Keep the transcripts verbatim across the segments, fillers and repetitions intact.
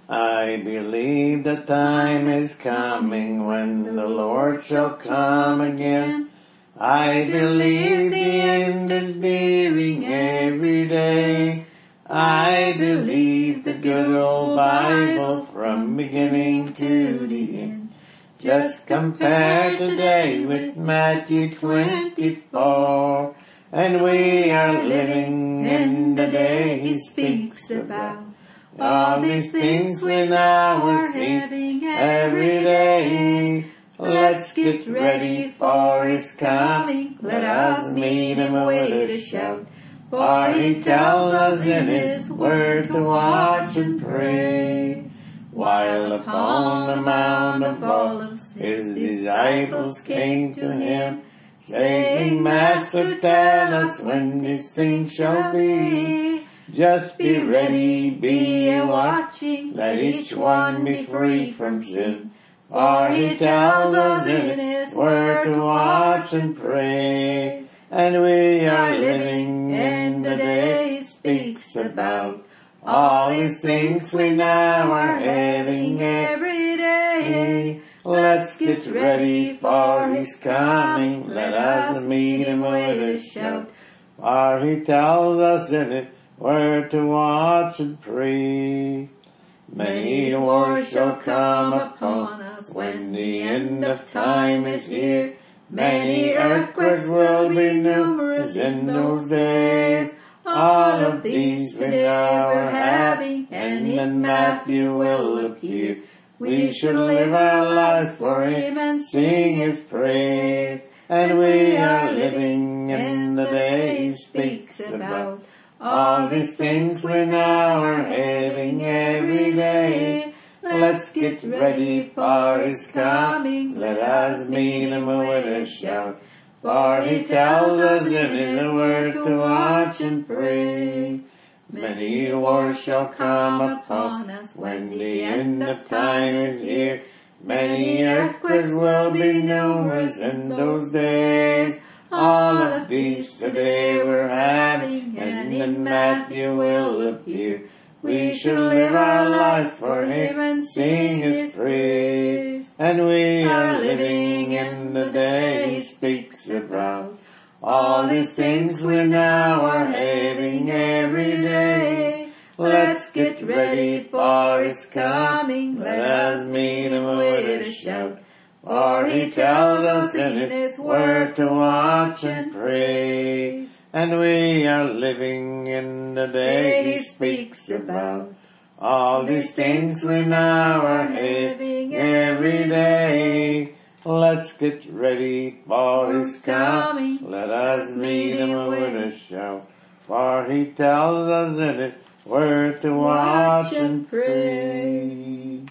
I believe the time is coming when the Lord shall come again. I believe the end is nearing every day. I believe the good old Bible from beginning to the end. Just compare today with Matthew twenty-four, and we are living in the day He speaks about. All these things we now are having every day. Let's get ready for His coming. Let us meet Him with a shout. For He tells us in His Word to watch and pray. While upon the Mount of Olives His disciples came to Him, saying, Master, tell us when these things shall be. Just be ready, be a watching, let each one be free from sin. For He tells us in His Word to watch and pray. And we are living in the day He speaks about. All these things we now are having every day. Let's get ready for His coming. Let us meet Him with a shout. For He tells us in it Word to watch and pray. Many wars shall come upon us when the end of time is here. Many earthquakes will be numerous in those days. All of these today we're having, and in Matthew will appear. We should live our lives for Him and sing His praise. And we are living in the day He speaks about. All these things we now are having every day. Let's get ready for His coming. Let us meet Him with a shout. For He tells us in His Word to watch and pray. Many wars shall come upon us when the end of time is here. Many earthquakes will be numerous in those days. All of these today we're having, and in Matthew will appear. We should live our lives for Him and sing His praise. And we are living in the day He speaks about. All these things we now are having every day. Let's get ready for His coming. Let us meet Him with a shout. For He tells us in His Word to watch and pray. And we are living in the day He speaks about. All these things we now are having every day. Let's get ready for His coming. Let us meet Him with a shout. For He tells us in His Word to watch and pray.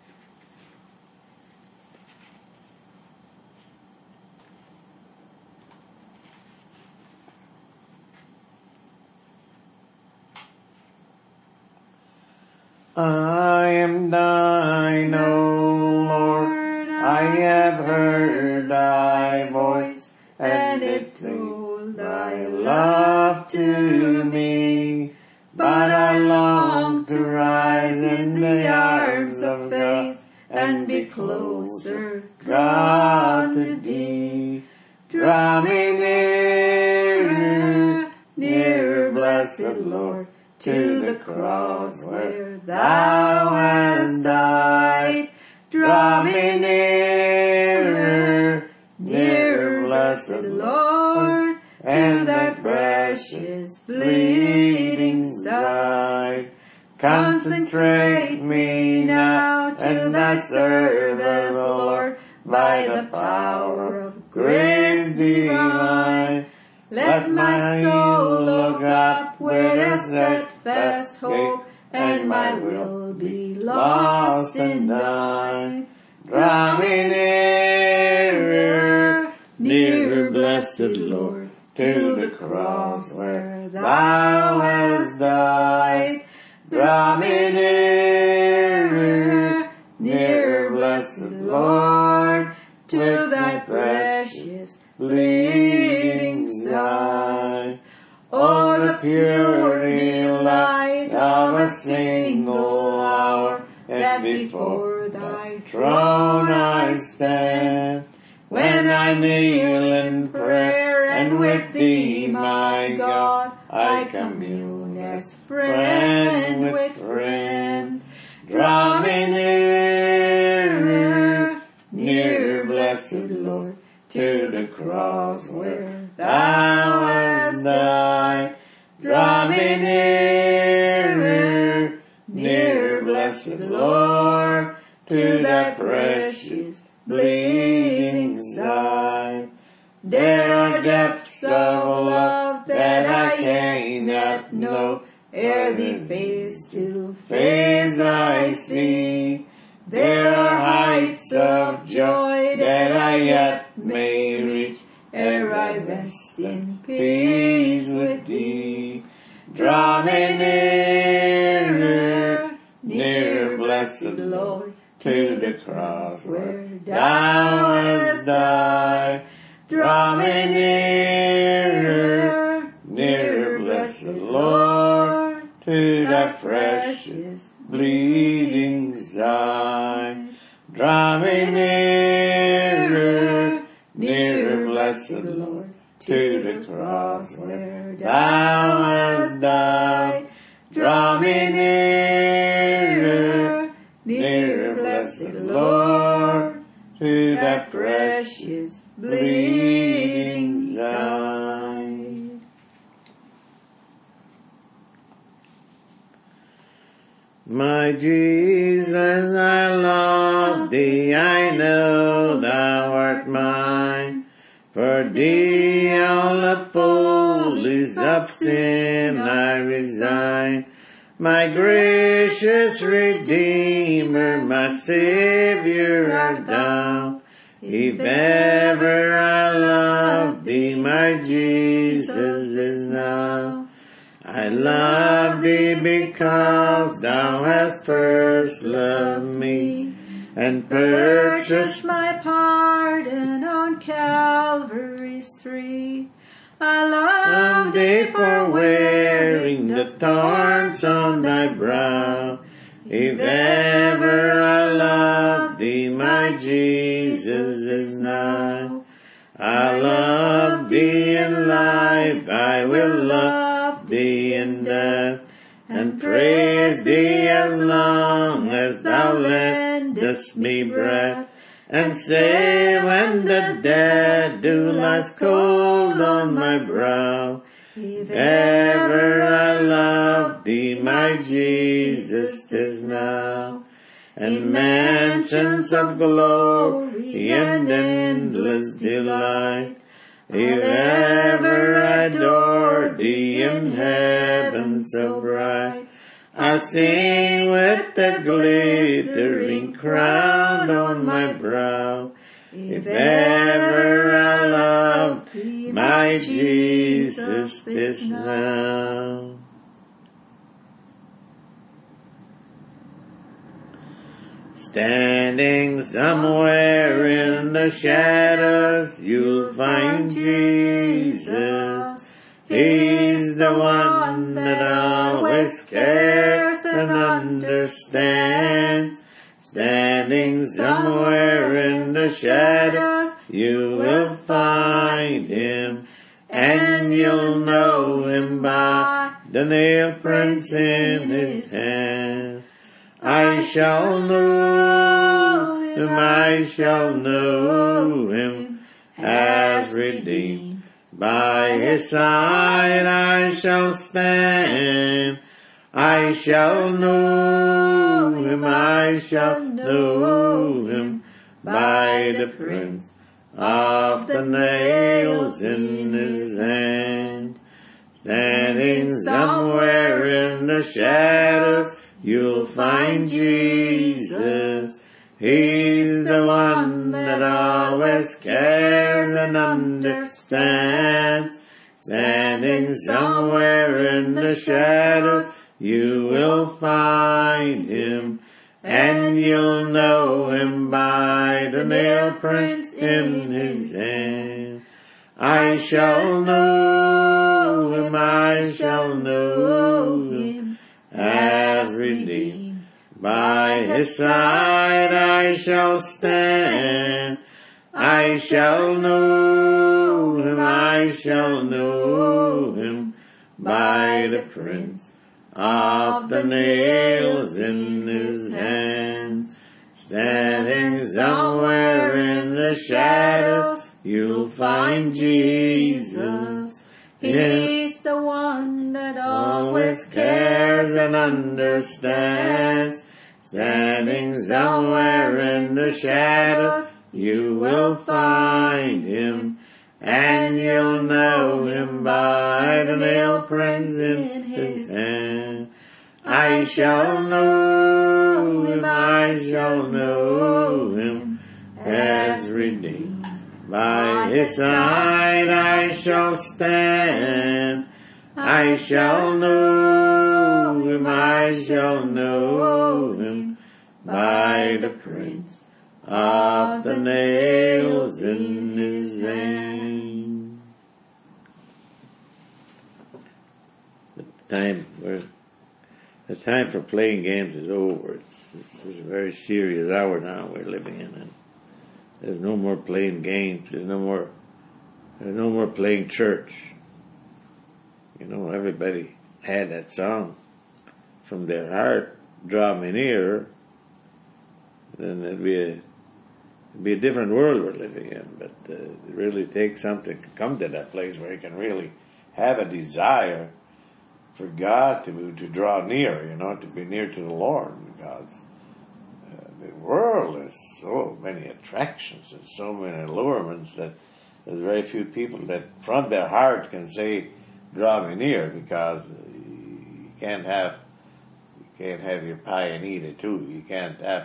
I am thine, O Lord, I have heard thy voice, and it told thy love to me. But I long to rise in the arms of faith, and be closer, God, to thee. Draw me nearer, nearer, blessed Lord, to the cross where thou hast died. Draw me nearer, nearer, blessed Lord, to thy precious bleeding side. Consecrate me now to thy service, Lord, by the power of grace divine. Let my soul look up with a steadfast hope, and my will be lost in thine. Draw me nearer, nearer, blessed Lord, to the cross where thou hast died. Draw me nearer, nearer, blessed Lord, to thy precious bleeding side. Oh, the pure delight of a single hour that before thy throne I stand. When I kneel in prayer and with thee, my God, I commune as friend with friend. Draw me nearer, near, blessed Lord, to the cross where thou hast died. Draw me nearer, near, blessed Lord, to thy precious bleeding side. There are depths of love that I cannot know, ere thee face to face I see. There are heights of joy that I yet may reach, ere I rest in peace with thee. Draw me nearer, nearer, blessed Lord, to the cross where thou hast died. Draw me nearer, nearer, blessed Lord, to thy precious bleeding side. Draw me nearer, nearer, blessed Lord, to the cross where thou hast died. Draw me nearer, nearer, blessed Lord, to thy precious bleeding side. My Jesus, I love thee, I know thou art mine. For thee all the follies of sin I resign. My gracious Redeemer, my Savior art thou. If ever I loved thee, my Jesus is now. I love thee because thou hast first loved me, and purchased my pardon on Calvary's tree. I love thee for wearing the thorns on thy brow. If ever I love thee, my Jesus is now. I love thee in life, I will love thee in death, and praise thee as long as thou lendest me breath, and say when the dead dew lies cold on my brow, if ever I love thee, my Jesus, 'tis now. In mansions of glory and endless delight, if ever I adore thee in heaven so bright, I sing with the glittering crown on my brow. If ever I love thee, my Jesus, 'tis now. Standing somewhere in the shadows, you'll find Jesus. He's the one that always cares and understands. Standing somewhere in the shadows, you will find him, and you'll know him by the nail prints in his hand. I shall know him, I shall know him, as redeemed. By his side I shall stand. I shall know him, I shall know him, by the prints of the nails in his hand. Standing somewhere in the shadows, you'll find Jesus. He's the one that always cares and understands. Standing somewhere in the shadows, you will find him, and you'll know him by the nail prints in his hand. I shall know him, I shall know him, as redeemed By his side I shall stand. I shall know him, I shall know him by the prints of the nails in his hands. Standing somewhere in the shadows, you'll find Jesus. He's the one that always cares and understands. Standing somewhere in the shadows, you will find him, and you'll know him by the nail prints in his hand. I shall know him, I shall know him, as redeemed. By his side I shall stand. I shall know him, I shall know him, by the prints of the nails in his hand. The time where the time for playing games is over. It's, it's a very serious hour now we're living in, and there's no more playing games. There's no more. There's no more playing church. You know, everybody had that song from their heart, "Draw Me Near." Then it'd be a, it'd be a different world we're living in. But uh, it really takes something to come to that place where you can really have a desire for God to to draw near. You know, to be near to the Lord, because uh, the world has so many attractions and so many allurements that there's very few people that from their heart can say, "Draw me near," because you can't have you can't have your pie and eat it too. You can't have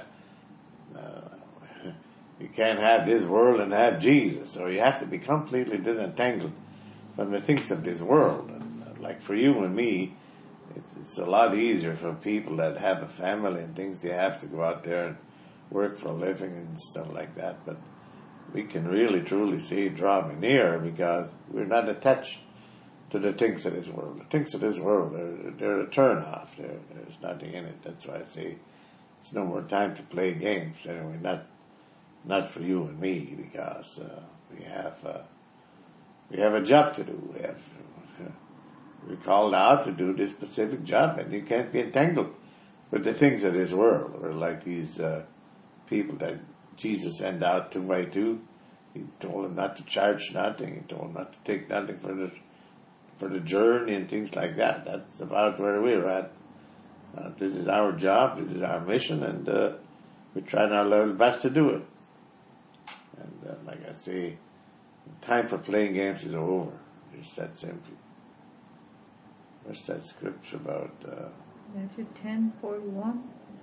uh, you can't have this world and have Jesus. So you have to be completely disentangled from the things of this world. And uh, like for you and me, it's, it's a lot easier for people that have a family and things. They have to go out there and work for a living and stuff like that. But we can really truly say, "Draw me near," because we're not attached to the things of this world. The things of this world, they're, they're a turn off. There, there's nothing in it. That's why I say it's no more time to play games. Anyway, not not for you and me, because uh, we have uh, we have a job to do. We have uh, we're called out to do this specific job, and you can't be entangled with the things of this world. Or like these uh, people that Jesus sent out two by two. He told them not to charge nothing. He told them not to take nothing for the for the journey and things like that. That's about where we're at. Uh, this is our job. This is our mission, and uh, we're trying our level best to do it. And uh, like I say, the time for playing games is over. It's that simple. What's that scripture about? Uh, Matthew ten forty-one.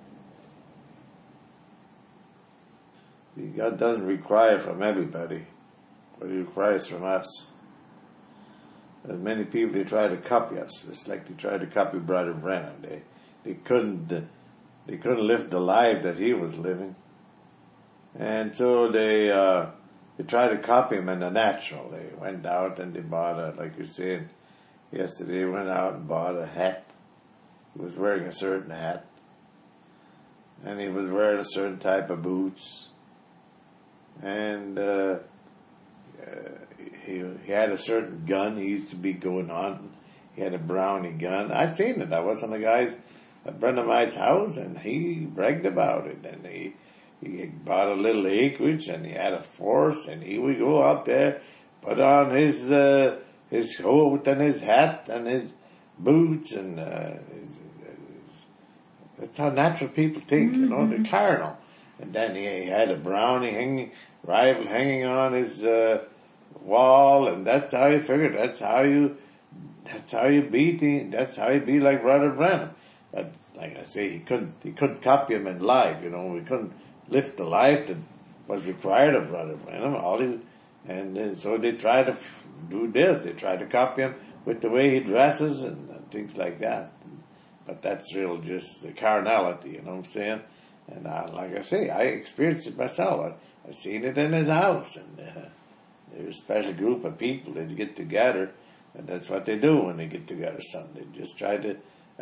God doesn't require from everybody, but He requires from us. There's many people, they try to copy us. It's like they try to copy Brother Branham. They they couldn't uh, they couldn't live the life that he was living, and so they uh, they tried to copy him in the natural. They went out and they bought a, like you said yesterday, they went out and bought a hat. He was wearing a certain hat, and he was wearing a certain type of boots, and uh, uh, he he had a certain gun. He used to be going on. He had a Brownie gun. I've seen it. I was on a guy's, a friend of mine's house, and he bragged about it. And he he bought a little acreage, and he had a forest, and he would go out there, put on his uh, his coat and his hat and his boots, and uh, his, his, that's how natural people think. Mm-hmm. You know, they're carnal. And then he, he had a Brownie hanging, rifle hanging on his uh, wall, and that's how you figured. That's how you. That's how you beat the, that's how you be like Brother Branham. But like I say, he couldn't he couldn't copy him in life, you know. We couldn't lift the life that was required of Brother Branham. All he, and, and so they tried to do this. They tried to copy him with the way he dresses and, and things like that. But that's real just the carnality, you know what I'm saying? And uh, like I say, I experienced it myself. I, I seen it in his house, and uh, there's a special group of people that get together. And that's what they do when they get together Sunday. Just try to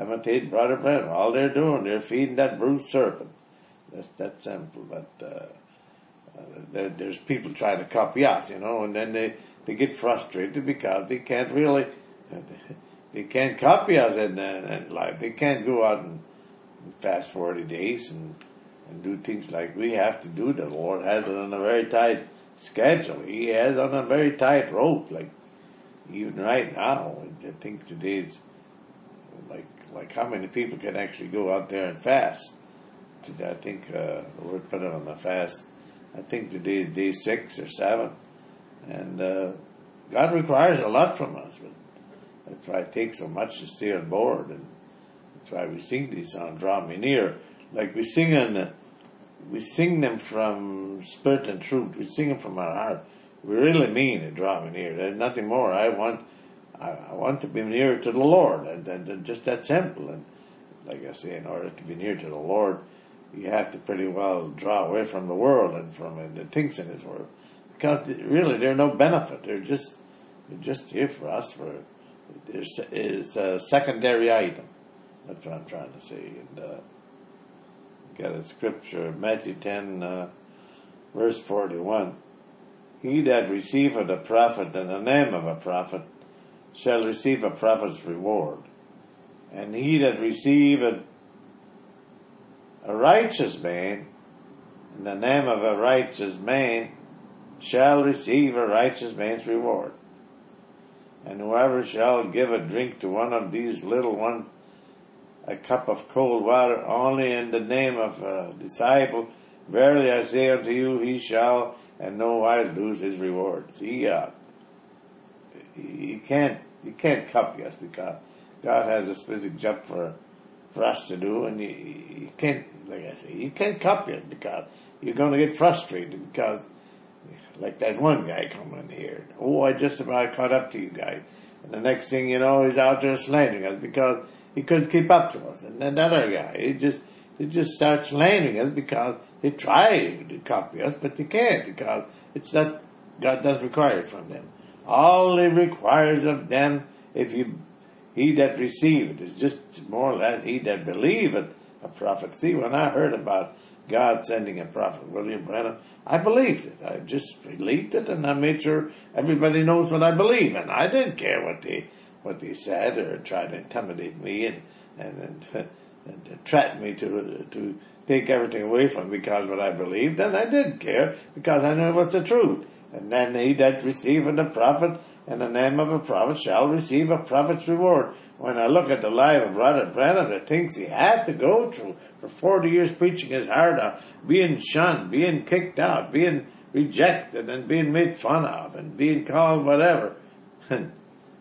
imitate Brother Branham. All they're doing, they're feeding that bruised serpent. That's that simple. But uh, uh, there, there's people trying to copy us, you know, and then they, they get frustrated because they can't really, they can't copy us in, in life. They can't go out and fast forty days and, and do things like we have to do. The Lord has it on a very tight schedule. He has it on a very tight rope. Like even right now, I think today's like like how many people can actually go out there and fast? Today, I think uh, the Lord put it on the fast. I think today is day six or seven, and uh, God requires a lot from us. But that's why it takes so much to stay on board, and that's why we sing these songs, "Draw Me Near." Like we sing in, we sing them from spirit and truth. We sing them from our heart. We really mean it. Draw me near. There's nothing more. I want, I, I want to be near to the Lord, and, and, and just that simple. And like I say, in order to be near to the Lord, you have to pretty well draw away from the world and from uh, the things in this world, because really they're no benefit. They're just, they're just here for us. For it's, it's a secondary item. That's what I'm trying to say. And uh, got a scripture, Matthew ten, uh, verse forty-one. He that receiveth a prophet in the name of a prophet shall receive a prophet's reward. And he that receiveth a righteous man in the name of a righteous man shall receive a righteous man's reward. And whoever shall give a drink to one of these little ones, a cup of cold water, only in the name of a disciple, verily I say unto you, he shall and no wise lose his reward. See, uh, you can't you can't copy us, because God has a specific job for for us to do, and you, you can't, like I say, you can't copy it, because you're going to get frustrated. Because, like that one guy coming in here, oh, I just about caught up to you guys, and the next thing you know, he's out there slandering us because he couldn't keep up to us. And then that other guy, he just he just starts slandering us because they try to copy us, but they can't, because it's not, God doesn't require it from them. All He requires of them, if you, he that receiveth, is just more or less he that believeth a prophet. See, when I heard about God sending a prophet, William Branham, I believed it. I just believed it, and I made sure everybody knows what I believe, and I didn't care what they what they said or tried to intimidate me and and, and, and threaten me to to take everything away from me because of what I believed. And I didn't care, because I knew it was the truth. And then he that receiveth a prophet in the name of a prophet shall receive a prophet's reward. When I look at the life of Brother Branham, the things he had to go through for forty years preaching his heart out, being shunned, being kicked out, being rejected, and being made fun of, and being called whatever. And,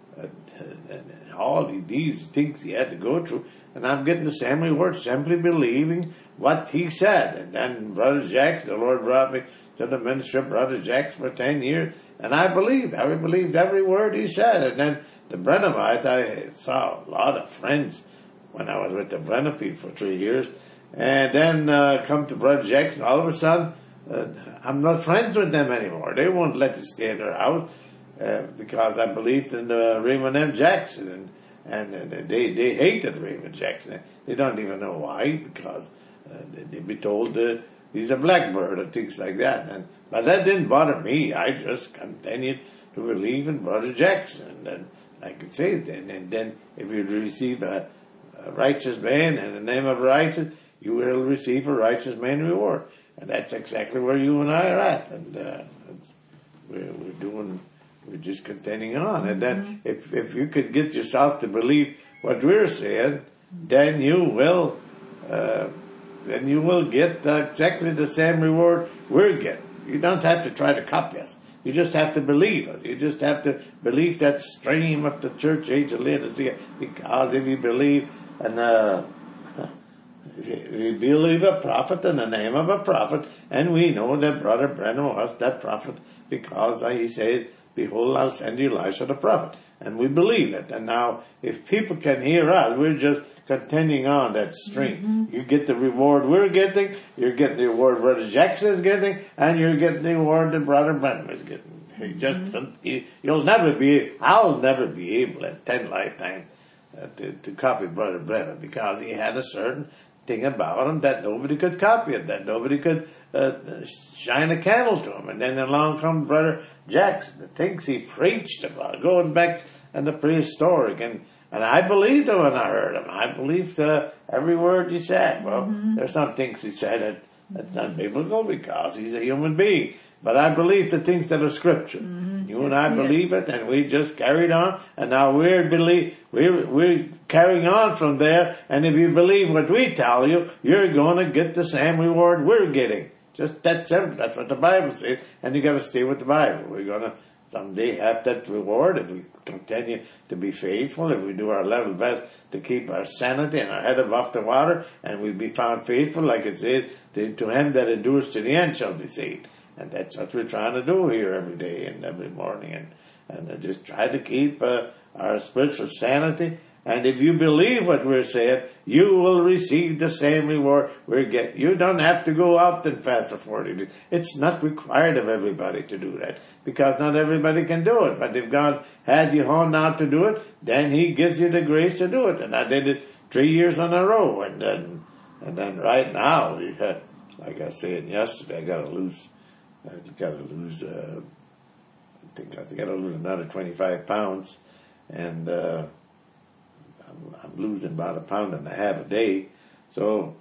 and, and all these things he had to go through. And I'm getting the same reward, simply believing what he said. And then Brother Jacks, the Lord brought me to the ministry of Brother Jacks for ten years, and I believed, I believed every word he said. And then the Brenhamites, I saw a lot of friends when I was with the Brenham people for three years, and then uh, come to Brother Jacks, and all of a sudden, uh, I'm not friends with them anymore. They won't let us stay in their house, uh, because I believed in the Raymond M. Jackson, and, and, and they, they hated Raymond Jackson. They don't even know why, because uh, they, they'd be told that he's a blackbird and things like that. And but that didn't bother me. I just continued to believe in Brother Jackson. And like I say, then and then if you receive a, a righteous man in the name of righteous, you will receive a righteous man reward. And that's exactly where you and I are at. And uh, we're, we're doing, we're just continuing on. And then if if you could get yourself to believe what we're saying, then you will. Uh, then you will get uh, exactly the same reward we're getting. You don't have to try to copy us. You just have to believe us. You just have to believe that stream of the church age of Laodicea. Because if you believe, and uh, if you believe a prophet in the name of a prophet, and we know that Brother Branham was that prophet, because uh, he said, "Behold, I'll send you Elisha the prophet." And we believe it. And now, if people can hear us, we're just continuing on that stream. Mm-hmm. You get the reward we're getting, you're getting the reward Brother Jackson is getting, and you're getting the reward that Brother Branham is getting. You just, mm-hmm. you, you'll never be, I'll never be able in ten lifetimes uh, to, to copy Brother Brennan, because he had a certain thing about him that nobody could copy it, that nobody could uh, shine a candle to him. And then along comes Brother Jackson, the things he preached about, going back in the prehistoric, and and I believed him when I heard him. I believed uh, every word he said. Well, mm-hmm. there's some things he said that that's not biblical because he's a human being. But I believe the things that are scripture. Mm-hmm. You and I yeah. believe it, and we just carried on, and now we're believe we're we're carrying on from there. And if you believe what we tell you, you're going to get the same reward we're getting. Just that simple. That's what the Bible says, and you got to stay with the Bible. We're going to someday have that reward if we continue to be faithful, if we do our level best to keep our sanity and our head above the water, and we be found faithful, like it says, to him that endures to the end shall be saved. And that's what we're trying to do here every day and every morning, and and uh, just try to keep uh, our spiritual sanity. And if you believe what we're saying, you will receive the same reward we're getting. You don't have to go out and fast for forty days. It's not required of everybody to do that, because not everybody can do it. But if God has you honed out to do it, then He gives you the grace to do it. And I did it three years in a row. And then, and then right now, like I said yesterday, I got to lose. I got to lose. Uh, I think I got to lose another twenty-five pounds, and. Uh, I'm losing about a pound and a half a day, so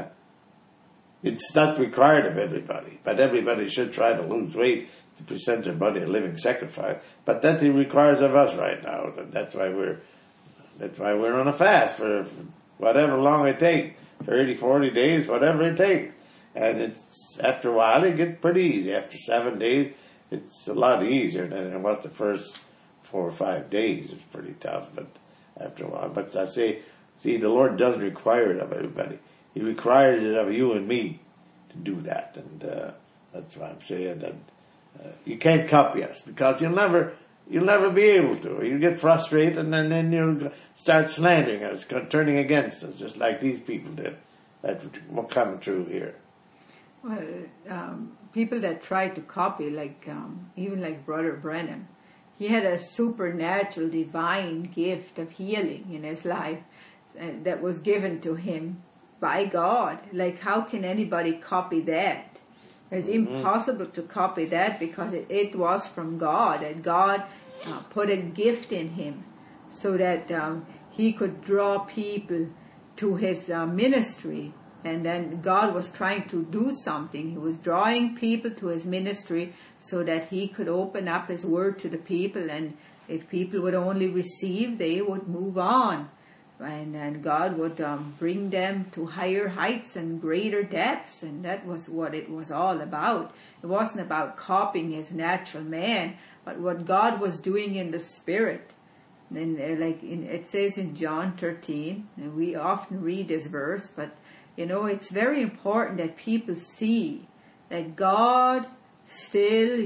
it's not required of everybody. But everybody should try to lose weight to present their body a living sacrifice. But that He requires of us right now. That's why we're that's why we're on a fast for whatever long it takes, thirty, forty days, whatever it takes. And it's after a while it gets pretty easy. After seven days, it's a lot easier than it was the first four or five days. It's pretty tough, but. After a while, but I say, see, the Lord doesn't require it of everybody. He requires it of you and me to do that, and uh, that's why I'm saying that uh, you can't copy us, because you'll never, you'll never be able to. You'll get frustrated, and then, then you'll start slandering us, turning against us, just like these people did. That's what's coming true here. Well, um, people that try to copy, like um, even like Brother Brennan. He had a supernatural, divine gift of healing in his life uh, that was given to him by God. Like, how can anybody copy that? It's mm-hmm. impossible to copy that, because it, it was from God, and God uh, put a gift in him so that um, he could draw people to his uh, ministry. And then God was trying to do something. He was drawing people to his ministry so that he could open up his word to the people. And if people would only receive, they would move on. And, and God would um, bring them to higher heights and greater depths. And that was what it was all about. It wasn't about copying his natural man, but what God was doing in the spirit. And uh, like in, it says in John thirteen, and we often read this verse, but you know, it's very important that people see that God still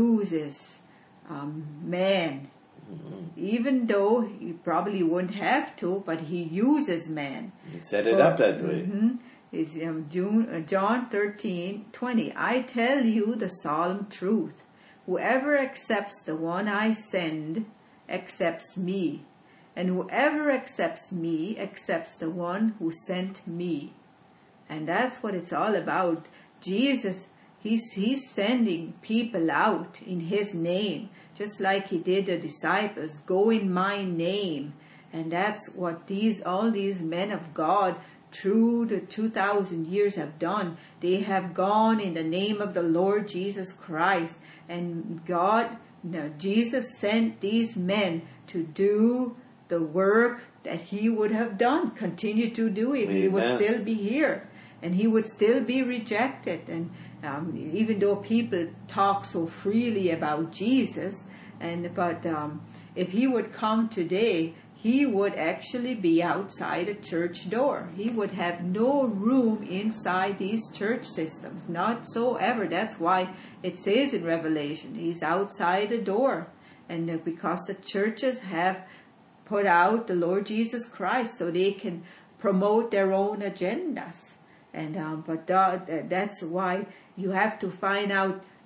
uses um, man. Mm-hmm. Even though he probably wouldn't have to, but he uses man. He set it For, up that way. Mm-hmm, it's, um, June, uh, John thirteen twenty. I tell you the solemn truth. Whoever accepts the one I send accepts me. And whoever accepts me accepts the one who sent me. And that's what it's all about. Jesus, he's, he's sending people out in his name, just like he did the disciples. Go in my name. And that's what these all these men of God through the two thousand years have done. They have gone in the name of the Lord Jesus Christ. And God, no, Jesus sent these men to do the work that he would have done, continue to do if he would still be here. And he would still be rejected. And um, even though people talk so freely about Jesus, and but um, if he would come today, he would actually be outside a church door. He would have no room inside these church systems, not so ever. That's why it says in Revelation, he's outside the door. And uh, because the churches have put out the Lord Jesus Christ so they can promote their own agendas. And um, but uh, that's why you have to find out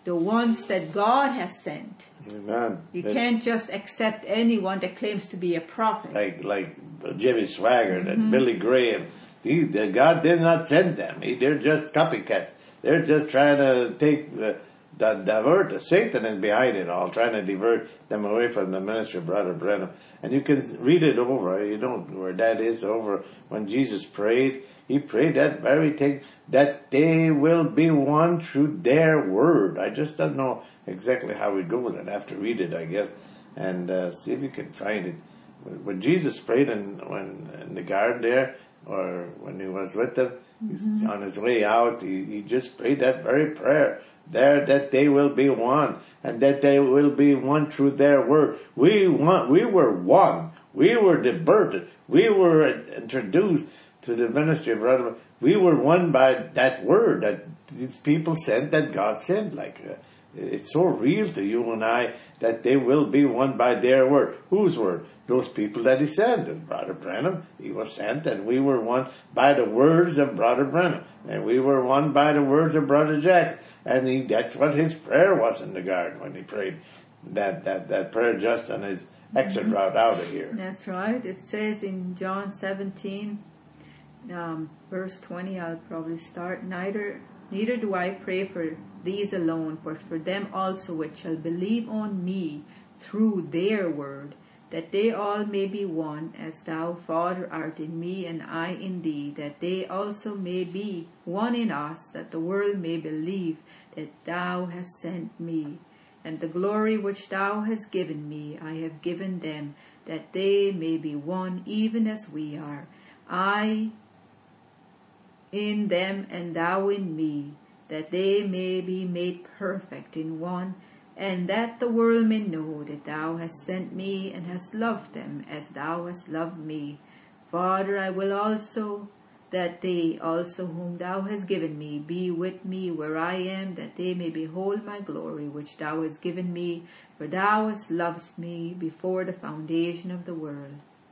the ones that God has sent. Amen. You That- can't just accept anyone that claims to be a prophet. like like Jimmy Swaggart and Billy Graham. He, the God did not send them. He, they're just copycats. They're just trying to take the, the divert. The Satan is behind it all, trying to divert them away from the ministry of Brother Brenham. And you can read it over. You know where that is over when Jesus prayed. He prayed that very thing, that they will be one through their word. I just don't know exactly how we go with it. I have to read it, I guess, and uh, see if you can find it. When Jesus prayed in, when, in the garden there, or when he was with them, mm-hmm. on his way out, he, he just prayed that very prayer. There, that they will be one, and that they will be one through their word. We want, we were one. We were diverted. We were introduced to the ministry of brother. We were one by that word that these people sent, that God sent. Like uh, it's so real to you and I that they will be one by their word. Whose word? Those people that he sent. And Brother Brenham, he was sent, and we were one by the words of Brother Brenham, and we were one by the words of Brother Jack. And he, that's what his prayer was in the garden when he prayed that that that prayer just on his exit mm-hmm. route out of here. That's right. It says in John seventeen. Um, verse twenty, I'll probably start. Neither neither do I pray for these alone, but for them also which shall believe on me through their word, that they all may be one, as thou, Father, art in me, and I in thee, that they also may be one in us, that the world may believe that thou hast sent me. And the glory which thou hast given me, I have given them, that they may be one, even as we are. I in them and thou in me, that they may be made perfect in one, and that the world may know that thou hast sent me and hast loved them as thou hast loved me. Father, I will also that they also whom thou hast given me be with me where I am, that they may behold my glory which thou hast given me, for thou hast loved me before the foundation of the world.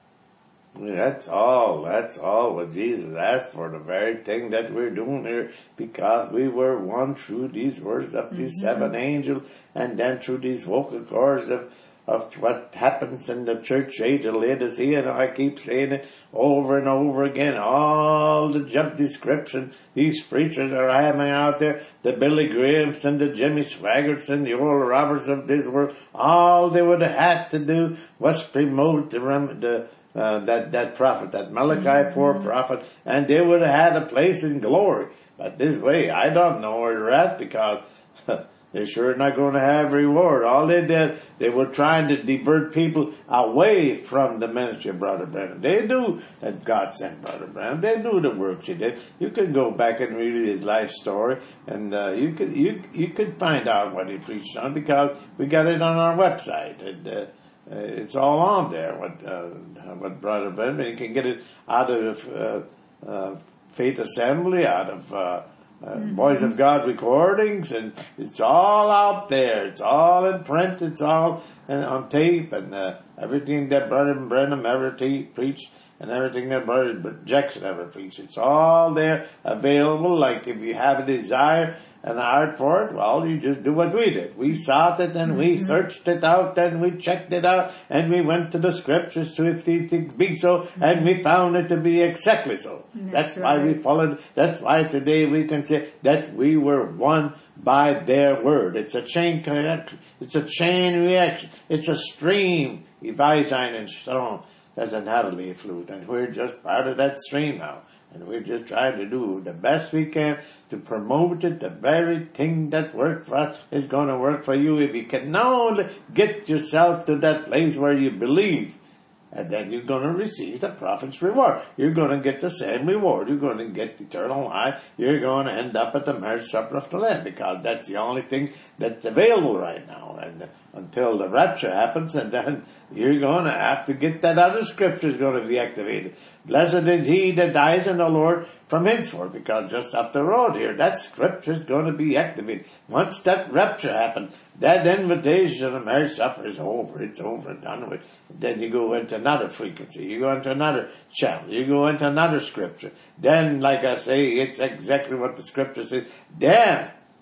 That's all. That's all what Jesus asked for, the very thing that we're doing here, because we were one through these words of these mm-hmm. seven angels, and then through these vocal cords of, of what happens in the church age of Laodicea. And I keep saying it over and over again. All the job description these preachers are having out there, the Billy Grahams and the Jimmy Swaggarts and the Oral Roberts of this world, all they would have had to do was promote the, the Uh, that, that prophet, that Malachi four mm-hmm. prophet, and they would have had a place in glory. But this way, I don't know where they're at, because they're sure not going to have reward. All they did, they were trying to divert people away from the ministry of Brother Brenham. They knew that God sent Brother Brenham. They knew the works he did. You can go back and read his life story, and uh, you could you you could find out what he preached on, because we got it on our website. And, uh, Uh, it's all on there, what uh, what Brother Brenham. You can get it out of uh, uh, Faith Assembly, out of uh, uh, mm-hmm. Voice of God recordings, and it's all out there. It's all in print. It's all in, on tape, and uh, everything that Brother Brenham ever te- preached, and everything that Brother Jackson ever preached. It's all there, available. Like if you have a desire and a heart for it, well, you just do what we did. We sought it, and we mm-hmm. searched it out, and we checked it out, and we went to the scriptures to if these things be so, mm-hmm. and we found it to be exactly so. That's, That's right. why we followed. That's why today we can say that we were one by their word. It's a chain reaction. It's a chain reaction. It's a stream. Evisine and strong as an Hadley flute, and we're just part of that stream now. And we're just trying to do the best we can to promote it. The very thing that worked for us is going to work for you if you can only get yourself to that place where you believe. And then you're going to receive the prophet's reward. You're going to get the same reward. You're going to get eternal life. You're going to end up at the marriage supper of the Lamb, because that's the only thing that's available right now. And until the rapture happens, and then you're going to have to get that other scripture is going to be activated. Blessed is he that dies in the Lord from henceforth, because just up the road here, that scripture is going to be activated. Once that rapture happens, that invitation to the marriage supper is over. It's over and done with. Then you go into another frequency. You go into another channel. You go into another scripture. Then, like I say, it's exactly what the scripture says. Then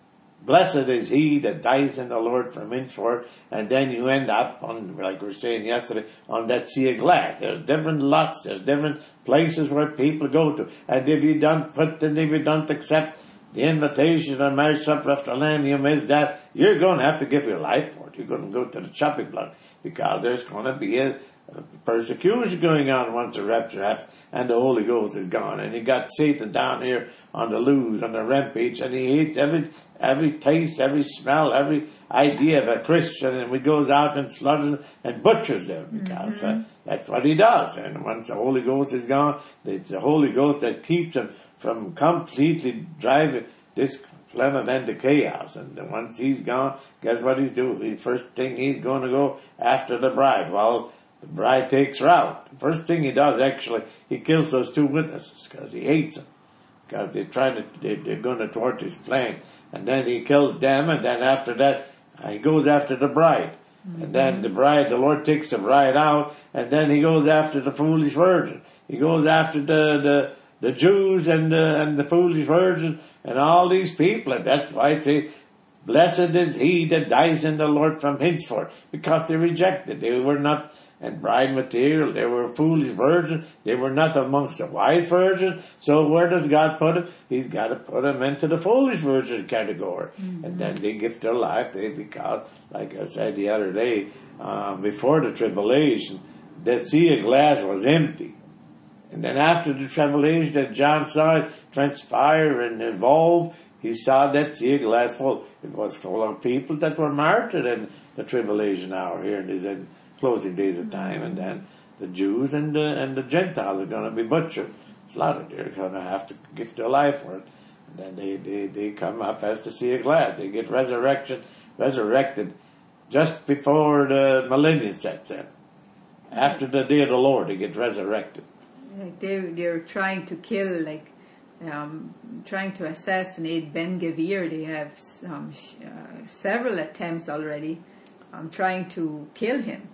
Blessed is he that dies in the Lord from henceforth. And then you end up on, like we were saying yesterday, on that sea of glass. There's different lots, there's different places where people go to. And if you don't put, and if you don't accept the invitation on marriage supper of the Lamb, you miss that, you're going to have to give your life for it. You're going to go to the chopping block, because there's going to be a, a persecution going on once the rapture happens and the Holy Ghost is gone. And you got Satan down here on the loose, on the rampage, and he hates every every taste, every smell, every idea of a Christian, and he goes out and slaughters and butchers them, because mm-hmm. uh, that's what he does. And once the Holy Ghost is gone, it's the Holy Ghost that keeps him from completely driving this planet into chaos. And once he's gone, guess what he's doing? The first thing he's going to go after the bride. Well, the bride takes her out. The first thing he does, actually, he kills those two witnesses, because he hates them, because they're trying to, they, they're going to thwart his plan. And then he kills them, and then after that, uh, he goes after the bride. Mm-hmm. And then the bride, the Lord takes the bride out, and then he goes after the foolish virgin. He goes after the, the, the Jews and the, and the foolish virgin and all these people. And that's why it says, blessed is he that dies in the Lord from henceforth, because they rejected. They were not, and bride material, they were foolish virgins. They were not amongst the wise virgins. So where does God put them? He's got to put them into the foolish virgin category. Mm-hmm. And then they give their life, they, because, like I said the other day, um, before the tribulation, that sea of glass was empty. And then after the tribulation that John saw it transpire and evolve, he saw that sea of glass full. It was full of people that were martyred in the tribulation hour here in these closing days of time. And then the Jews and the, and the Gentiles are going to be butchered, slaughtered. They're going to have to give their life for it. And then they, they, they come up as the sea of glass. They get resurrection, resurrected just before the millennium sets in. After the day of the Lord, they get resurrected. Like they, they're trying to kill, like, um, trying to assassinate Ben Gavir. They have um, sh- uh, several attempts already um, trying to kill him.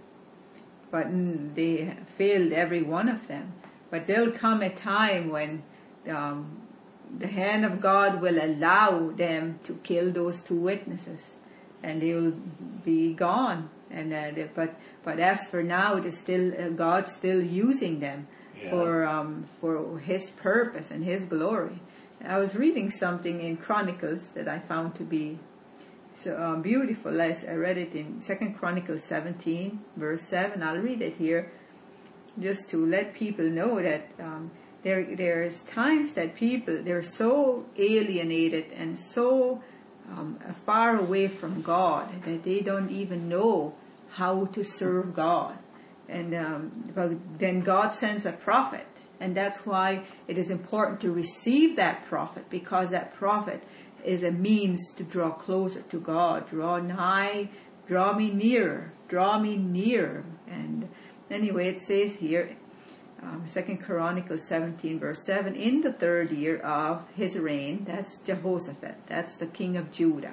But mm, they failed every one of them. But there'll come a time when um, the hand of God will allow them to kill those two witnesses, and they will be gone. And uh, they, but but as for now, it is still uh, God's still using them. Yeah. For um, for His purpose and His glory. I was reading something in Chronicles that I found to be so um, beautiful. I, I read it in Second Chronicles seventeen, verse seven. I'll read it here, just to let people know that um, there there's times that people they're so alienated and so um, far away from God that they don't even know how to serve God. And um, but then God sends a prophet, and that's why it is important to receive that prophet, because that prophet is a means to draw closer to God, draw nigh, draw me nearer, draw me near. And anyway, it says here, um, Second Chronicles seventeen, verse seven, in the third year of his reign, that's Jehoshaphat, that's the king of Judah.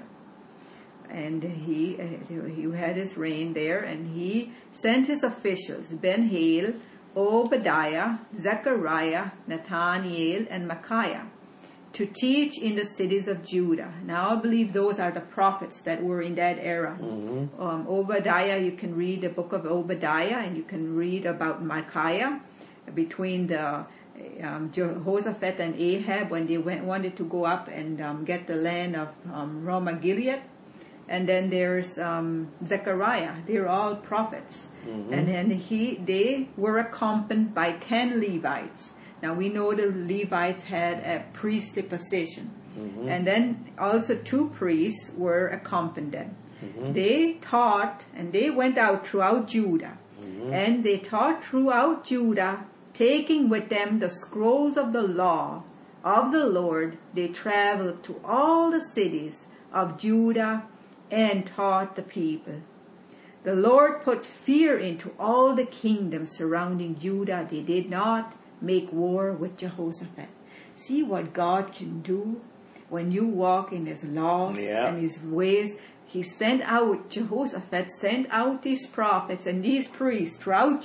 And he uh, he had his reign there, and he sent his officials, Ben-Hail, Obadiah, Zechariah, Nathaniel, and Micaiah, to teach in the cities of Judah. Now I believe those are the prophets that were in that era. Mm-hmm. Um, Obadiah, you can read the book of Obadiah, and you can read about Micaiah, between the um, Jehoshaphat and Ahab, when they went, wanted to go up and um, get the land of um, Ramoth Gilead. And then there's um, Zechariah. They're all prophets. Mm-hmm. And then he, they were accompanied by ten Levites. Now we know the Levites had a priestly position. Mm-hmm. And then also two priests were accompanying them. Mm-hmm. They taught, and they went out throughout Judah. Mm-hmm. And they taught throughout Judah, taking with them the scrolls of the law of the Lord. They traveled to all the cities of Judah and taught the people. The Lord put fear into all the kingdoms surrounding Judah. They did not make war with Jehoshaphat. See what God can do when you walk in His laws yeah. and His ways. He sent out, Jehoshaphat sent out these prophets and these priests throughout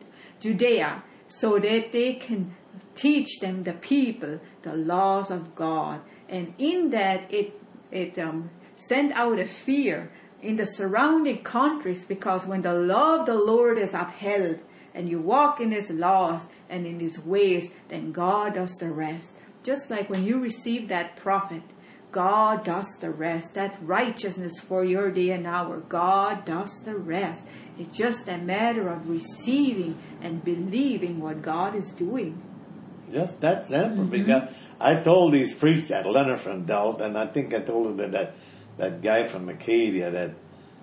Judea, so that they can teach them, the people, the laws of God. And in that, it it um send out a fear in the surrounding countries, because when the law of the Lord is upheld and you walk in His laws and in His ways, then God does the rest. Just like when you receive that prophet, God does the rest. That righteousness for your day and hour, God does the rest. It's just a matter of receiving and believing what God is doing. Just that simple. Mm-hmm. Because I told these priests that, Leonard from Delt, and I think I told them that that, that guy from Acadia, that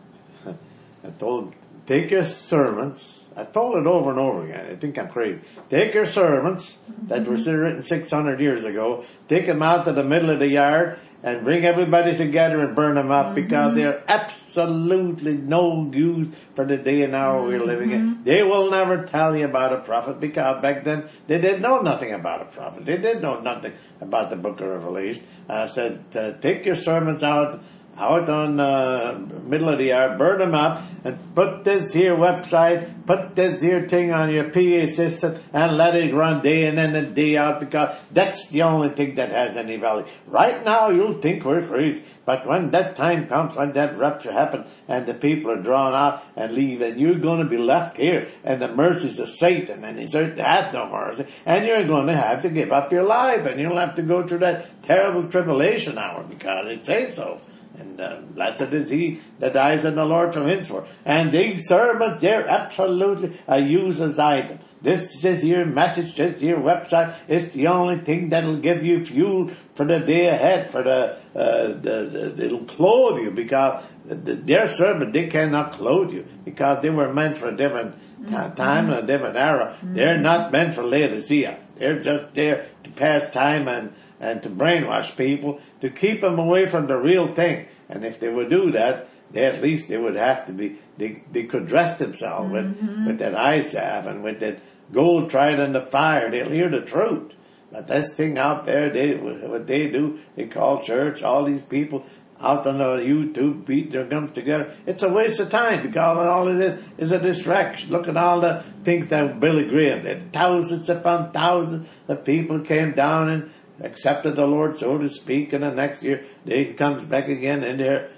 I told, take your sermons. I told it over and over again. I think I'm crazy. Take your sermons that were written six hundred years ago, take them out to the middle of the yard and bring everybody together and burn them up, mm-hmm. because they're absolutely no use for the day and hour we're living in. They will never tell you about a prophet, because back then they didn't know nothing about a prophet. They didn't know nothing about the book of Revelation. I said, uh, take your sermons out out on the uh, middle of the yard, burn them up, and put this here website, put this here thing on your P A system, and let it run day in and day out, because that's the only thing that has any value. Right now, you'll think we're crazy, but when that time comes, when that rapture happens, and the people are drawn out and leave, and you're going to be left here, and the mercies of Satan, and His earth has no mercy, and you're going to have to give up your life, and you'll have to go through that terrible tribulation hour, because it says so. And uh, blessed is he that dies in the Lord from henceforth. And these sermons, they're absolutely a useless item. This is your message, this is your website. It's the only thing that'll give you fuel for the day ahead, for the, uh, the, the it'll clothe you, because the, the, their sermon, they cannot clothe you, because they were meant for a different mm-hmm. time and a different era. Mm-hmm. They're not meant for Laodicea. They're just there to pass time and and to brainwash people, to keep them away from the real thing. And if they would do that, they at least they would have to be, they, they could dress themselves mm-hmm. with, with that eye salve and with that gold tried in the fire. They'll hear the truth. But this thing out there, they, what they do, they call church, all these people out on the YouTube beat their gums together. It's a waste of time, because all of this is a distraction. Look at all the things that Billy Graham did. Thousands upon thousands of people came down and accepted the Lord, so to speak, and the next year they comes back again, and they're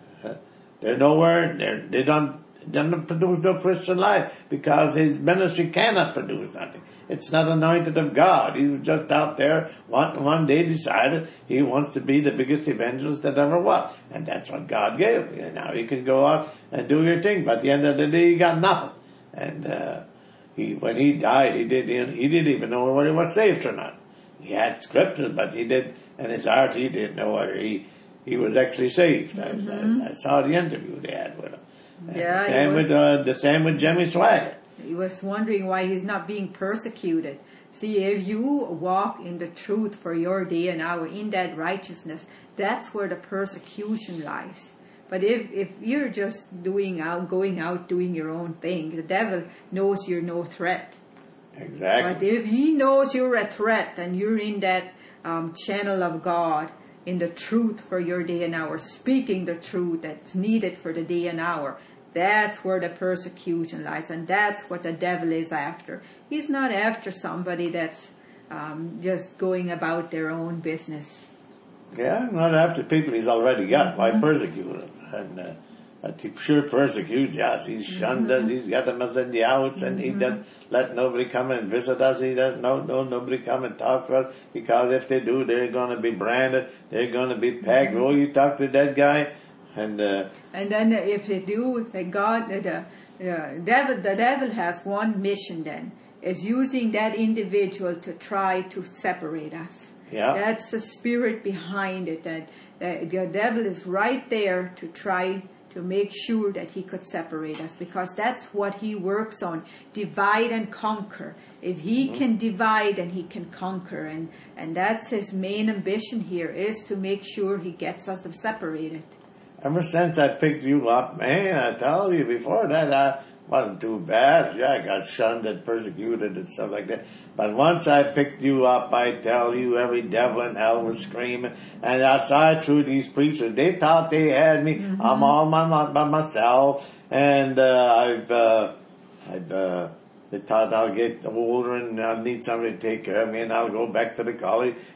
they're nowhere. They're, they don't they don't produce no Christian life, because his ministry cannot produce nothing. It's not anointed of God. He was just out there. One one day decided he wants to be the biggest evangelist that ever was, and that's what God gave him. And now you can go out and do your thing, but at the end of the day, you got nothing. And uh, he when he died, he did he didn't even know whether he was saved or not. He had scriptures, but he did, in his heart, he didn't know whether he, he was actually saved. Mm-hmm. I, I saw the interview they had with him. Yeah, same was, with, uh, the same with Jimmy Swaggart. He was wondering why he's not being persecuted. See, if you walk in the truth for your day and hour, in that righteousness, that's where the persecution lies. But if, if you're just doing out, going out, doing your own thing, the devil knows you're no threat. Exactly. But if he knows you're a threat and you're in that um, channel of God, in the truth for your day and hour, speaking the truth that's needed for the day and hour, that's where the persecution lies, and that's what the devil is after. He's not after somebody that's um, just going about their own business. Yeah, not after people he's already got. Mm-hmm. Why persecute them? And uh, But he sure persecutes us. He's shunned us. He's got them as in the outs, and he doesn't let nobody come and visit us. He doesn't no, no, nobody come and talk to us, because if they do, they're going to be branded. They're going to be pegged. Oh, you talk to that guy, and uh, and then if they do, God, the uh, devil, the devil has one mission. Then is using that individual to try to separate us. Yeah, that's the spirit behind it. That uh, the devil is right there to try to make sure that he could separate us, because that's what he works on, divide and conquer. If he mm-hmm. can divide, then he can conquer, and, and that's his main ambition here, is to make sure he gets us separated. Ever since I picked you up, man, I tell you, before that I wasn't too bad. Yeah, I got shunned and persecuted and stuff like that. But once I picked you up, I tell you, every devil in hell was screaming. And I saw it through these preachers. They thought they had me. Mm-hmm. I'm all my, by myself. And uh, I've, uh, I've, uh, they thought I'll get older and I'll need somebody to take care of me, and I'll go back to the college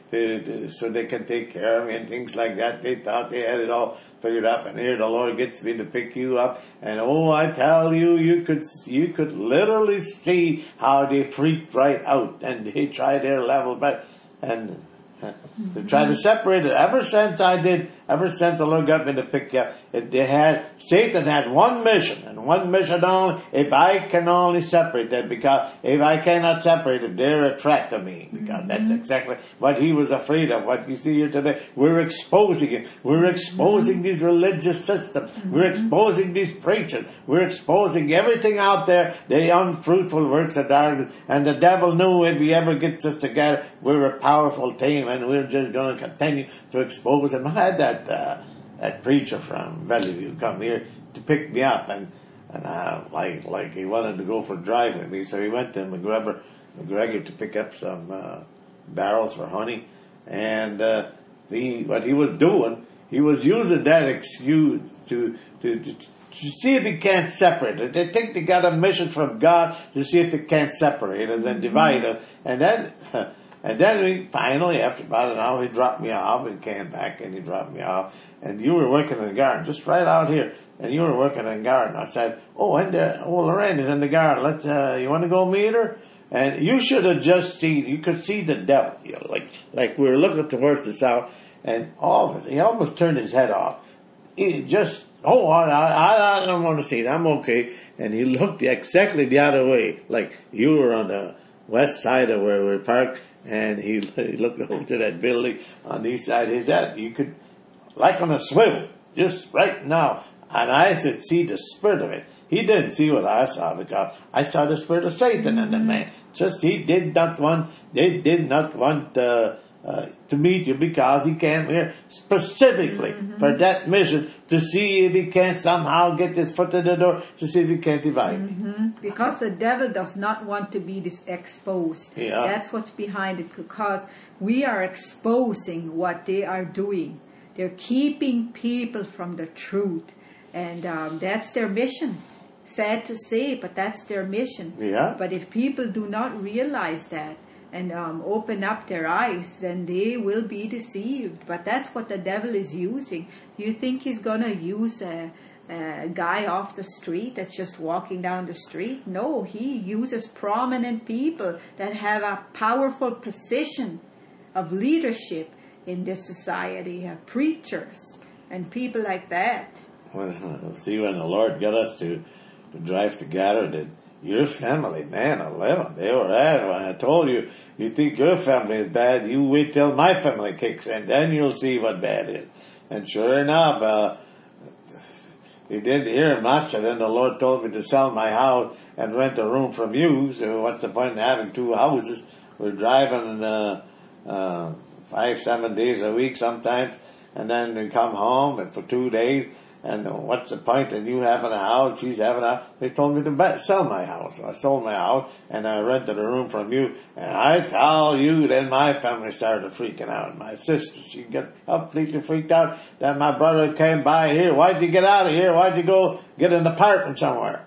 to, to, so they can take care of me and things like that. They thought they had it all figured up, and here the Lord gets me to pick you up, and oh, I tell you, you could you could literally see how they freaked right out, and they tried their level, but and uh, they tried to separate it. Ever since I did, ever since the Lord got me to pick you up, it, they had Satan had one mission, and one mission only. If I can only separate that, because if I cannot separate it, they're a threat to me, because mm-hmm. that's exactly what he was afraid of. What you see here today, we're exposing it. We're exposing mm-hmm. these religious systems. Mm-hmm. We're exposing these preachers. We're exposing everything out there, the unfruitful works of darkness. And the devil knew if he ever gets us together, we're a powerful team, and we're just going to continue to expose him. I had that uh, that preacher from Bellevue come here to pick me up, and and uh, like like he wanted to go for a drive with me, so he went to McGregor, McGregor to pick up some uh, barrels for honey, and uh, he what he was doing, he was using that excuse to to. to to see if he can't separate it. They think they got a mission from God to see if they can't separate it and divide it. And then, and then we finally, after about an hour, he dropped me off and came back and he dropped me off. And you were working in the garden, just right out here. And you were working in the garden. I said, oh, and uh, oh, Lorraine is in the garden. Let's, uh, you want to go meet her? And you should have just seen, you could see the devil, you know, like, like we were looking towards the south, and all of it, he almost turned his head off. He just, oh, I, I, I don't want to see it. I'm okay. And he looked exactly the other way, like you were on the west side of where we parked, and he, he looked over to that building on the east side. His head, you could, like on a swivel, just right now. And I could see the spirit of it. He didn't see what I saw, because I saw the spirit of Satan in the man. Just he did not want, they did not want uh, uh, to meet you, because he came here specifically mm-hmm. for that mission, to see if he can somehow get his foot in the door, to see if he can divide me. Mm-hmm. Because the devil does not want to be this exposed. Yeah. That's what's behind it, because we are exposing what they are doing. They're keeping people from the truth. And um, that's their mission. Sad to say, but that's their mission. Yeah. But if people do not realize that and um, open up their eyes, then they will be deceived. But that's what the devil is using. Do you think he's going to use a, a guy off the street that's just walking down the street? No, he uses prominent people that have a powerful position of leadership in this society, uh, preachers and people like that. Well, see, when the Lord got us to, to drive together, that your family, man, eleven, they were at. When I told you, you think your family is bad, you wait till my family kicks in, then you'll see what bad is. And sure enough, uh, you didn't hear much, and then the Lord told me to sell my house and rent a room from you, so what's the point in having two houses? We're driving uh, uh, five, seven days a week sometimes, and then they come home and for two days, and what's the point in you having a house, she's having a house? They told me to buy, sell my house. So I sold my house, and I rented a room from you. And I tell you, then my family started freaking out. My sister, she got completely freaked out. Then my brother came by here. Why'd you get out of here? Why'd you go get an apartment somewhere?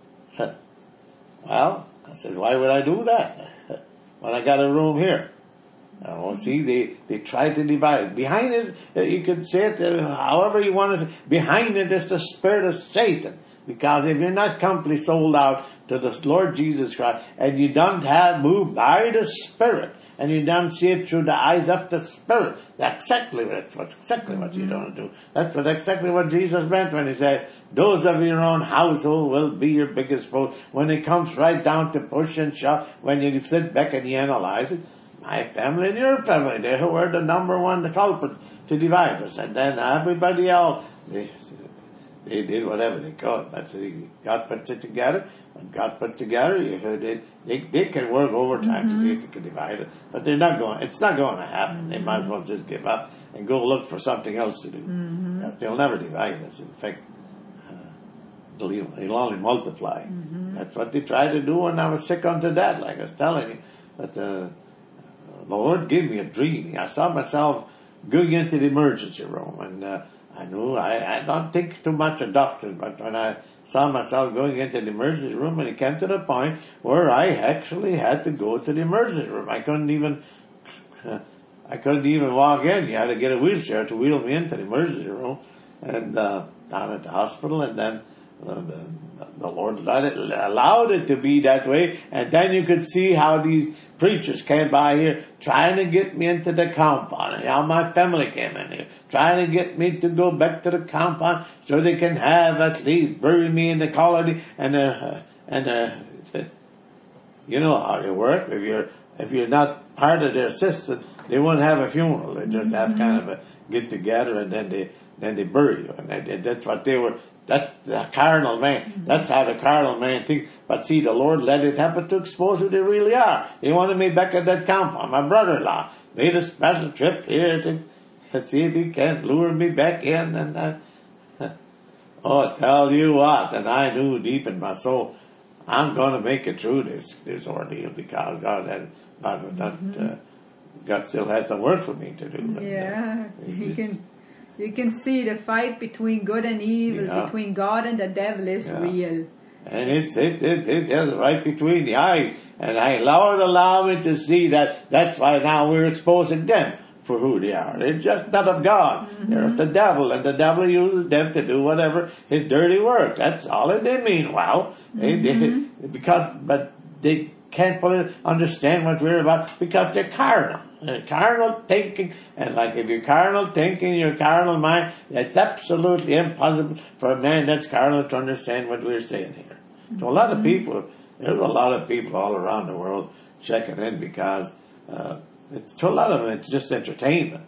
Well, I says, why would I do that when I got a room here? Oh, see, they, they try to divide. Behind it, uh, you could say it uh, however you want to say. Behind it is the spirit of Satan. Because if you're not completely sold out to the Lord Jesus Christ, and you don't have moved by the Spirit, and you don't see it through the eyes of the Spirit, that's exactly that's what's exactly what you don't do. That's what exactly what Jesus meant when he said, those of your own household will be your biggest foes. When it comes right down to push and shove, when you sit back and you analyze it, my family and your family, they were the number one the culprit to divide us. And then everybody else, they, they did whatever they could. But God put it together. When God put it together, you heard it, they, they can work overtime mm-hmm. to see if they can divide it. But they're not going, it's not going to happen. Mm-hmm. They might as well just give up and go look for something else to do. Mm-hmm. They'll never divide us. In fact, uh, they'll, they'll only multiply. Mm-hmm. That's what they tried to do, and I was sick unto that, like I was telling you. But, uh, the Lord gave me a dream. I saw myself going into the emergency room, and uh, I knew I, I don't think too much of doctors, but when I saw myself going into the emergency room, and it came to the point where I actually had to go to the emergency room. I couldn't even, uh, I couldn't even walk in. You had to get a wheelchair to wheel me into the emergency room and uh, down at the hospital. And then uh, the, the Lord let it, allowed it to be that way. And then you could see how these preachers came by here trying to get me into the compound. And how my family came in here trying to get me to go back to the compound so they can have at least bury me in the colony. And uh, and uh, you know how they work. If you're if you're not part of their system, they won't have a funeral. They just have kind of a get together and then they then they bury you. And they, that's what they were. That's the carnal man. That's how the carnal man thinks. But see, the Lord let it happen to expose who they really are. He wanted me back at that compound. My brother-in-law made a special trip here to, to see if he can lure me back in. And uh, oh, tell you what, and I knew deep in my soul, I'm going to make it through this this ordeal because God had God, not, uh, God still had some work for me to do. Yeah, and, uh, you just, can. You can see the fight between good and evil, yeah. between God and the devil is yeah. real. And it's, it, it, it is right between the eye. And I, Lord, allow me to see that. That's why now we're exposing them for who they are. They're just not of God. Mm-hmm. They're of the devil. And the devil uses them to do whatever his dirty work. That's all it they mean. Well, mm-hmm. they, they, because, but they can't understand what we're about because they're carnal. They're carnal thinking, and like if you're carnal thinking, your carnal mind, it's absolutely impossible for a man that's carnal to understand what we're saying here. So a lot of people, there's a lot of people all around the world checking in because uh, it's to a lot of them it's just entertainment.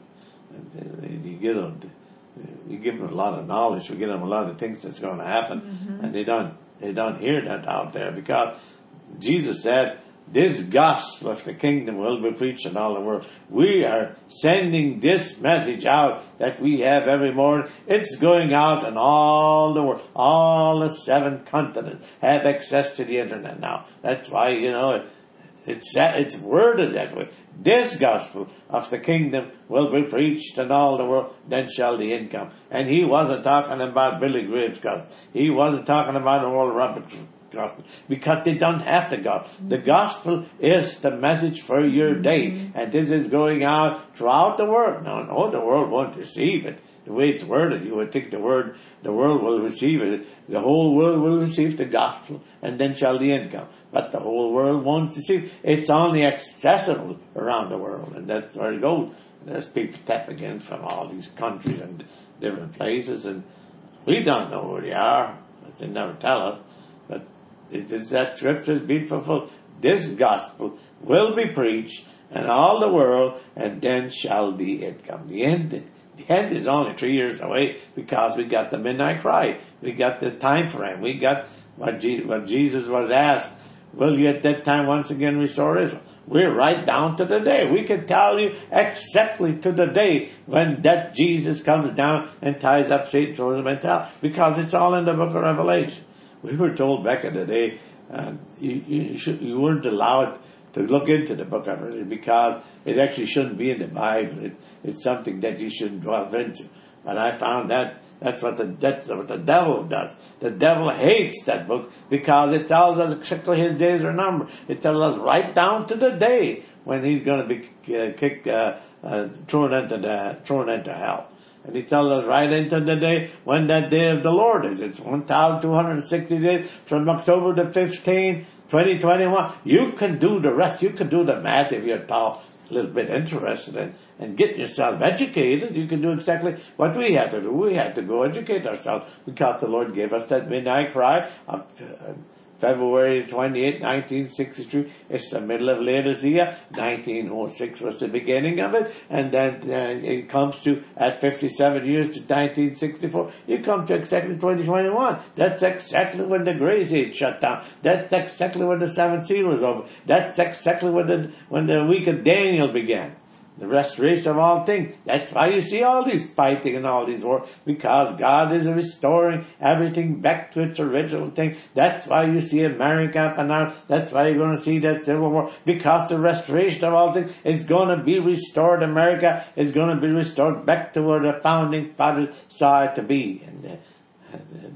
And you give them, you give them a lot of knowledge, you give them a lot of things that's going to happen, mm-hmm. and they don't they don't hear that out there because Jesus said, this gospel of the kingdom will be preached in all the world. We are sending this message out that we have every morning. It's going out in all the world. All the seven continents have access to the internet now. That's why, you know, it, it's, it's worded that way. This gospel of the kingdom will be preached in all the world, then shall the end come. And he wasn't talking about Billy Graham's gospel. He wasn't talking about Oral Roberts' gospel, because they don't have the gospel. The gospel is the message for your day, and this is going out throughout the world. No, no, the world won't receive it. The way it's worded, you would think the word, the world will receive it. The whole world will receive the gospel, and then shall the end come. But the whole world won't receive it. It's only accessible around the world, and that's where it goes. There's people tapping in from all these countries and different places, and we don't know who they are, but they never tell us. But it is that scripture is being fulfilled. This gospel will be preached in all the world, and then shall the end come. The end, the end is only three years away because we got the midnight cry. We got the time frame. We got what Jesus, what Jesus was asked. Will you at that time once again restore Israel? We're right down to the day. We can tell you exactly to the day when that Jesus comes down and ties up Satan, throws him into hell, because it's all in the book of Revelation. We were told back in the day, uh, you, you, should, you weren't allowed to look into the book of Revelation because it actually shouldn't be in the Bible. It, it's something that you shouldn't delve into. But I found that that's what the that's what the devil does. The devil hates that book because it tells us exactly his days are numbered. It tells us right down to the day when he's going to be uh, kicked, uh, uh, thrown into the thrown into hell. And he tells us right into the day when that day of the Lord is. It's one thousand two hundred sixty days from October the fifteenth, twenty twenty-one. You can do the rest. You can do the math if you're a little bit interested in and get yourself educated. You can do exactly what we had to do. We had to go educate ourselves because the Lord gave us that midnight cry up to, uh, February twenty-eighth, nineteen sixty-three. It's the middle of Laodicea. nineteen oh six was the beginning of it. And then uh, it comes to, at fifty-seven years to nineteen sixty-four, you come to exactly twenty twenty-one. That's exactly when the grace age shut down. That's exactly when the seventh seal was over. That's exactly when the, when the week of Daniel began. The restoration of all things. That's why you see all these fighting and all these wars, because God is restoring everything back to its original thing. That's why you see America up and out. That's why you're going to see that civil war, because the restoration of all things is going to be restored. America is going to be restored back to where the founding fathers saw it to be. And uh,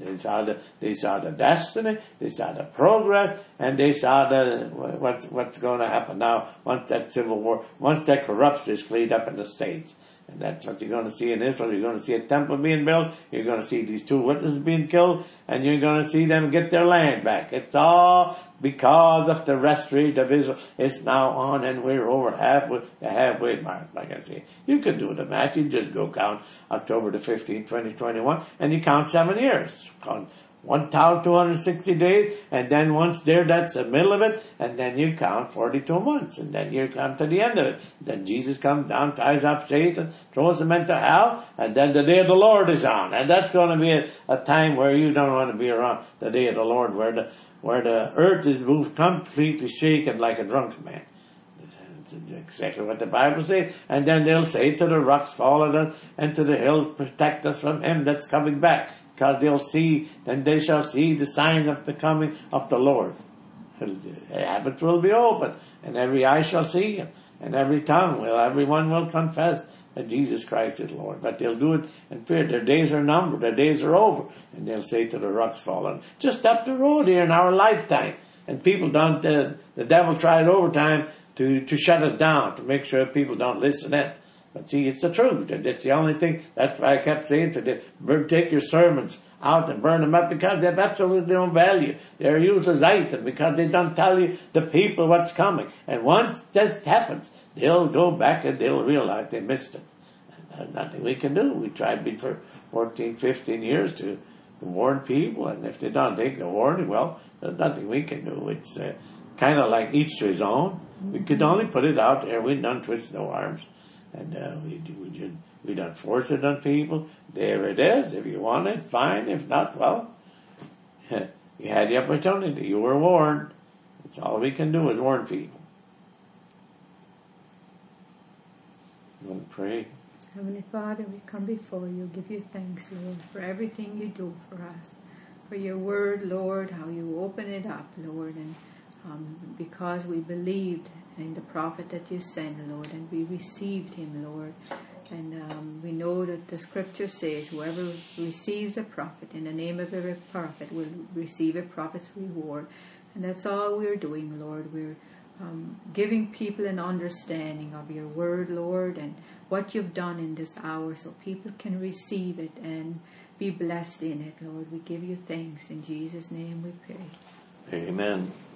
They saw the, they saw the destiny, they saw the progress, and they saw the, what's, what's going to happen now once that civil war, once that corruption is cleaned up in the States. And that's what you're going to see in Israel. You're going to see a temple being built. You're going to see these two witnesses being killed. And you're going to see them get their land back. It's all because of the restoration of Israel. It's now on, and we're over halfway, the halfway mark, like I say. You could do the math. You just go count October the fifteenth, twenty twenty-one, and you count seven years. Count one thousand two hundred sixty days, and then once there, that's the middle of it, and then you count forty-two months, and then you come to the end of it. Then Jesus comes down, ties up Satan, throws him into hell, and then the day of the Lord is on. And that's going to be a, a time where you don't want to be around the day of the Lord, where the, where the earth is moved completely shaken like a drunken man. That's exactly what the Bible says. And then they'll say to the rocks, fall on us, and to the hills, protect us from him that's coming back. Because they'll see, then they shall see the signs of the coming of the Lord. The heavens will be open, and every eye shall see him, and every tongue will, everyone will confess that Jesus Christ is Lord. But they'll do it in fear. Their days are numbered, their days are over, and they'll say to the rocks, fall on. Just up the road here in our lifetime. And people don't, uh, the devil tried overtime to, to shut us down, to make sure people don't listen in. But see, it's the truth. That's the only thing. That's why I kept saying to them, take your sermons out and burn them up, because they have absolutely no value. They're useless items because they don't tell you, the people, what's coming. And once that happens, they'll go back and they'll realize they missed it. And there's nothing we can do. We tried for fourteen, fifteen years to, to warn people, and if they don't take the warning, well, there's nothing we can do. It's uh, kind of like each to his own. We could only put it out there. We don't twist no arms. And uh, we, we, just, we don't force it on people. There it is. If you want it, fine. If not, well, you had the opportunity. You were warned. That's all we can do is warn people. You want to pray? Heavenly Father, we come before you, give you thanks, Lord, for everything you do for us. For your word, Lord, how you open it up, Lord, and um, because we believed in the prophet that you sent, Lord, and we received him, Lord. And um, we know that the scripture says whoever receives a prophet in the name of a prophet will receive a prophet's reward. And that's all we're doing, Lord. We're um, giving people an understanding of your word, Lord, and what you've done in this hour so people can receive it and be blessed in it, Lord. We give you thanks. In Jesus' name we pray. Amen.